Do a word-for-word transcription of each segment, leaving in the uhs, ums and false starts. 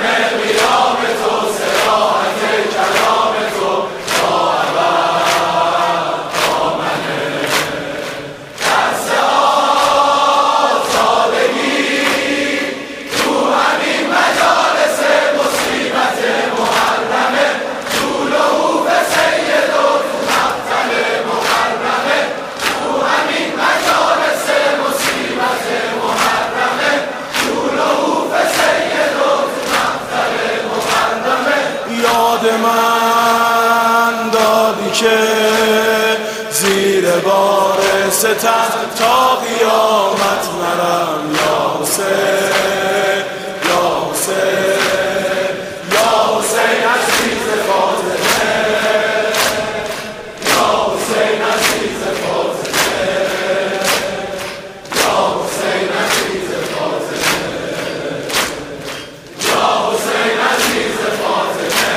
من دادی که زیر بار ستم تا قیامت نرم یا حسین یا حسین یا حسین عزیز فاطمه یا حسین عزیز فاطمه یا حسین عزیز فاطمه یا حسین عزیز فاطمه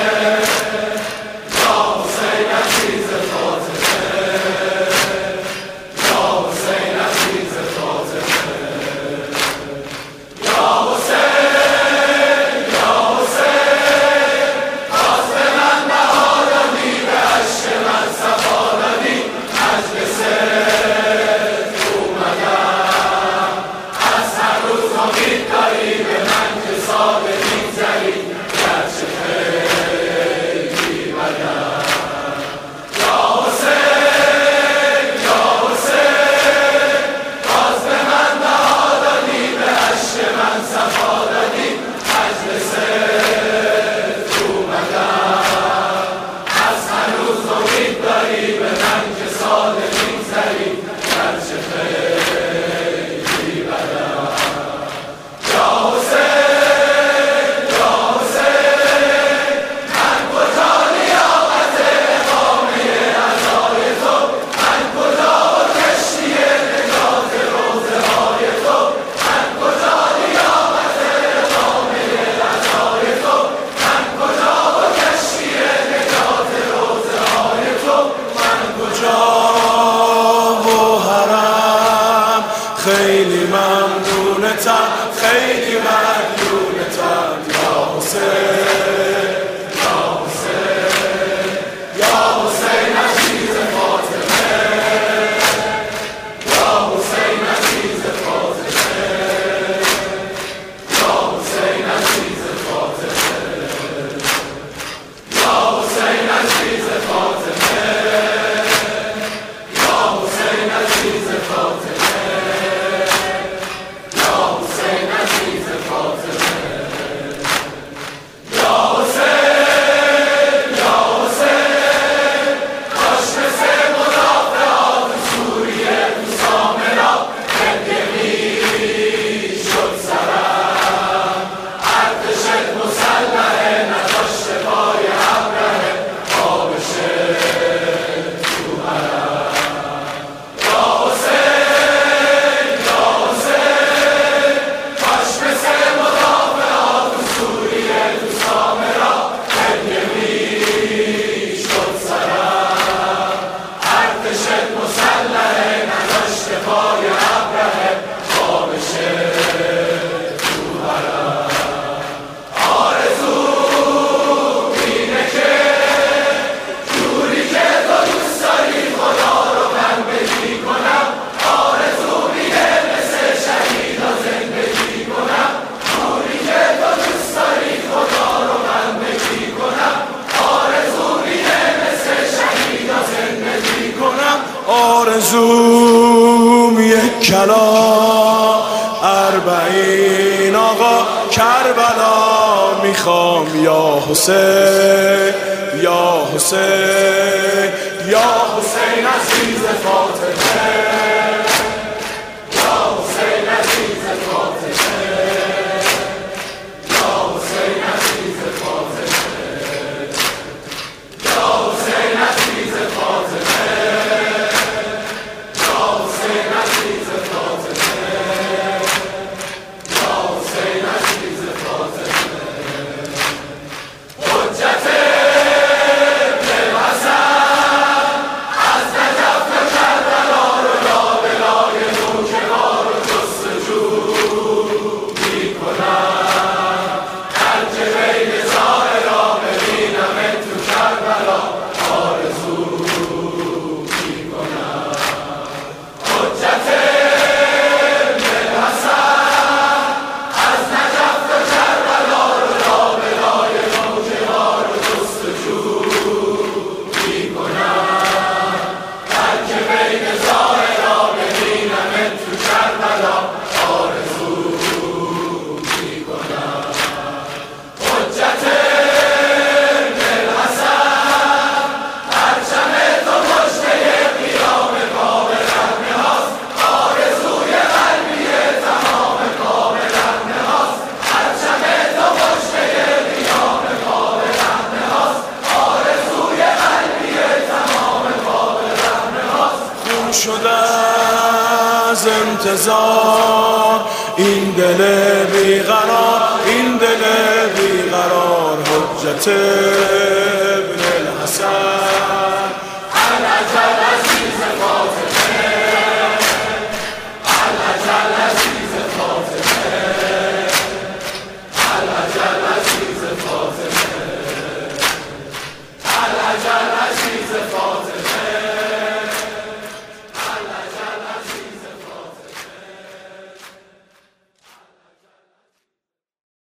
خیلی ممنونتم خیلی ممنونتم یا حسین یا حسین یا حسین عزیز فاطمه یا حسین عزیز فاطمه یا حسین عزیز فاطمه یا حسین عزیز فاطمه یا حسین عزیز فاطمه آرزوم یک کلام اربعین آقا کربلا میخوام یا حسین یا حسین یا حسین عزیز فاطمه یا حسین عزیز فاطمه یا حسین عزیز فاطمه یا حسین عزیز فاطمه از نجف تا کربلا رو انتظار، این دل بیقرار، این دل بیقرار، حجت ابن الحسن. العجل عزیز فاطمه، العجل عزیز فاطمه، العجل عزیز فاطمه، العجل